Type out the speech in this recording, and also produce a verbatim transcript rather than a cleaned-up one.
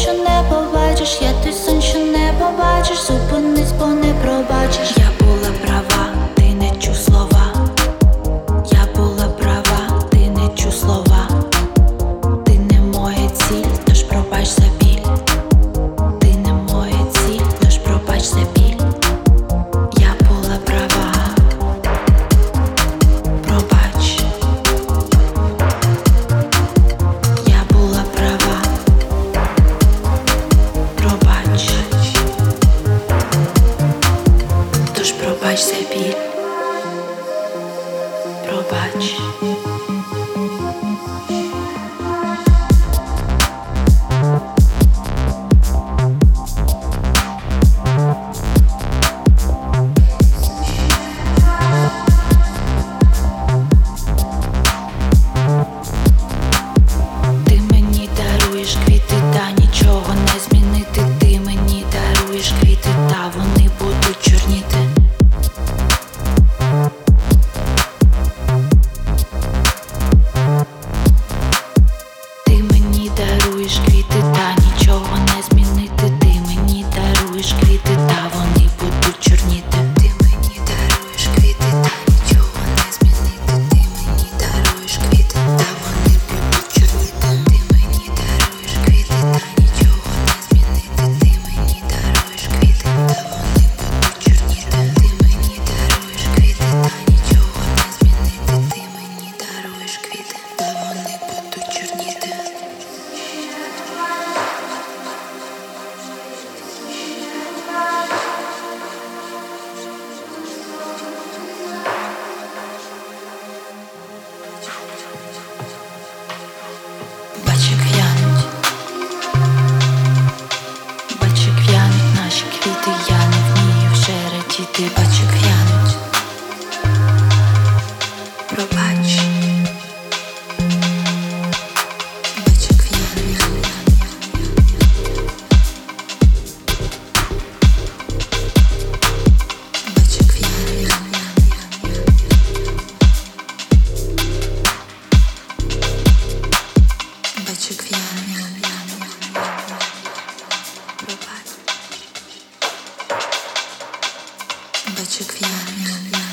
що не побачиш, я той сон, що не побачиш. Зупинись, бо не пробачиш. Я була права, ти не чув слова. Я була права, ти не чув слова. Ти не моя ціль, тож пробач за біль. Ти не моя ціль, тож пробач за біль. Я була права. Пробач. Я була права. Пробач. Тож пробач за біль. Пробач. Ти мені даруєш квіти, та нічого не змінити. Ти мені даруєш квіти, та вони будуть чорніти. Ти мені даруєш квіти, та нічого не змінити. Ти мені даруєш квіти, та вони будуть чорніти. Ти мені даруєш квіти, та нічого не змінити. Ти мені даруєш квіти, та вони будуть чорніти. Ти мені даруєш квіти, та нічого не змінити. Ти мені даруєш квіти, та вони будуть чорніти. Ти мені даруєш квіти, та нічого не змінити. Ти мені даруєш квіти, та вони будуть чорніти. Бач, як в'януть, бач, як в'януть наші квіти, я не вмію вже радіти. Бач, як в'януть. Пробач. Бач, як в'януть. Бач, як в'януть. Бач, як в'януть. Пробач. Бач, як в'януть.